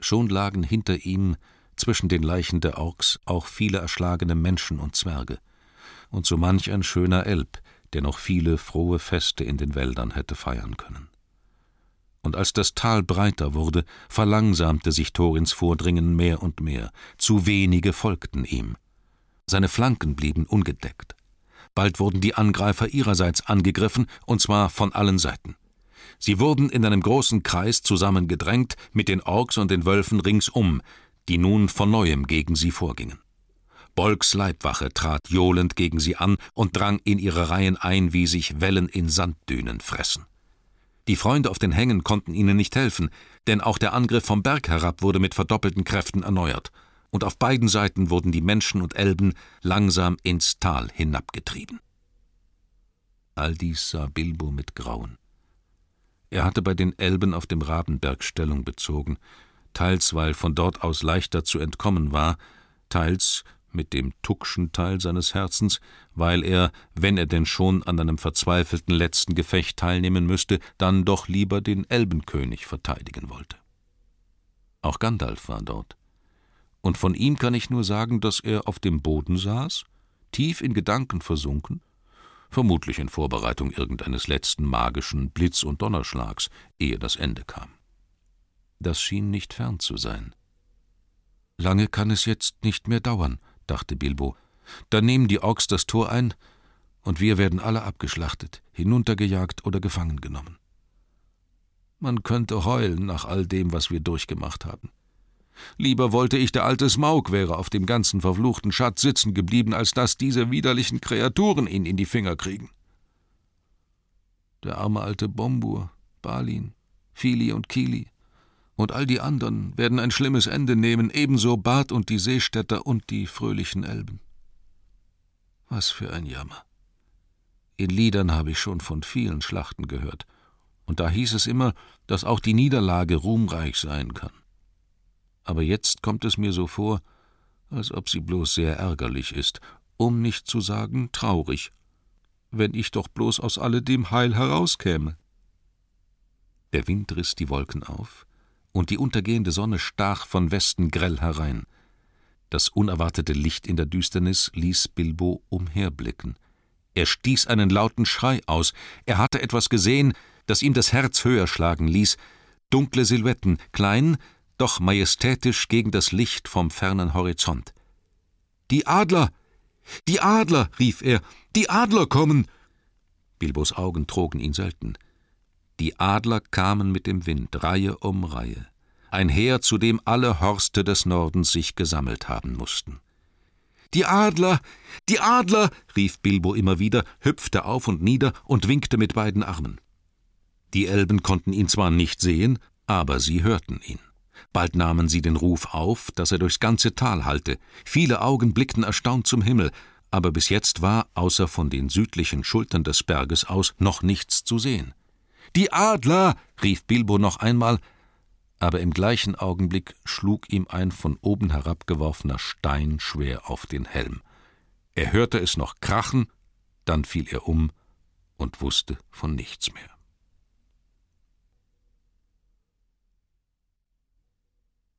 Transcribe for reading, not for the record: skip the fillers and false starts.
Schon lagen hinter ihm zwischen den Leichen der Orks auch viele erschlagene Menschen und Zwerge und so manch ein schöner Elb, der noch viele frohe Feste in den Wäldern hätte feiern können. Und als das Tal breiter wurde, verlangsamte sich Thorins Vordringen mehr und mehr. Zu wenige folgten ihm. Seine Flanken blieben ungedeckt. Bald wurden die Angreifer ihrerseits angegriffen, und zwar von allen Seiten. Sie wurden in einem großen Kreis zusammengedrängt mit den Orks und den Wölfen ringsum, die nun von neuem gegen sie vorgingen. Bolgs Leibwache trat johlend gegen sie an und drang in ihre Reihen ein, wie sich Wellen in Sanddünen fressen. Die Freunde auf den Hängen konnten ihnen nicht helfen, denn auch der Angriff vom Berg herab wurde mit verdoppelten Kräften erneuert, und auf beiden Seiten wurden die Menschen und Elben langsam ins Tal hinabgetrieben. All dies sah Bilbo mit Grauen. Er hatte bei den Elben auf dem Rabenberg Stellung bezogen, teils weil von dort aus leichter zu entkommen war, teils mit dem Tuckschen Teil seines Herzens, weil er, wenn er denn schon an einem verzweifelten letzten Gefecht teilnehmen müsste, dann doch lieber den Elbenkönig verteidigen wollte. Auch Gandalf war dort. Und von ihm kann ich nur sagen, dass er auf dem Boden saß, tief in Gedanken versunken, vermutlich in Vorbereitung irgendeines letzten magischen Blitz- und Donnerschlags, ehe das Ende kam. Das schien nicht fern zu sein. »Lange kann es jetzt nicht mehr dauern«, dachte Bilbo. »Dann nehmen die Orks das Tor ein, und wir werden alle abgeschlachtet, hinuntergejagt oder gefangen genommen. Man könnte heulen nach all dem, was wir durchgemacht haben. Lieber wollte ich, der alte Smaug wäre auf dem ganzen verfluchten Schatz sitzen geblieben, als dass diese widerlichen Kreaturen ihn in die Finger kriegen. Der arme alte Bombur, Balin, Fili und Kili und all die anderen werden ein schlimmes Ende nehmen, ebenso Bart und die Seestädter und die fröhlichen Elben. Was für ein Jammer. In Liedern habe ich schon von vielen Schlachten gehört, und da hieß es immer, dass auch die Niederlage ruhmreich sein kann. Aber jetzt kommt es mir so vor, als ob sie bloß sehr ärgerlich ist, um nicht zu sagen traurig, wenn ich doch bloß aus alledem heil herauskäme.« Der Wind riss die Wolken auf, und die untergehende Sonne stach von Westen grell herein. Das unerwartete Licht in der Düsternis ließ Bilbo umherblicken. Er stieß einen lauten Schrei aus. Er hatte etwas gesehen, das ihm das Herz höher schlagen ließ. Dunkle Silhouetten, klein, doch majestätisch gegen das Licht vom fernen Horizont. »Die Adler! Die Adler!« rief er. »Die Adler kommen!« Bilbos Augen trogen ihn selten. Die Adler kamen mit dem Wind, Reihe um Reihe. Ein Heer, zu dem alle Horste des Nordens sich gesammelt haben mussten. »Die Adler! Die Adler!« rief Bilbo immer wieder, hüpfte auf und nieder und winkte mit beiden Armen. Die Elben konnten ihn zwar nicht sehen, aber sie hörten ihn. Bald nahmen sie den Ruf auf, dass er durchs ganze Tal hallte. Viele Augen blickten erstaunt zum Himmel, aber bis jetzt war, außer von den südlichen Schultern des Berges aus, noch nichts zu sehen. »Die Adler!« rief Bilbo noch einmal, aber im gleichen Augenblick schlug ihm ein von oben herabgeworfener Stein schwer auf den Helm. Er hörte es noch krachen, dann fiel er um und wusste von nichts mehr.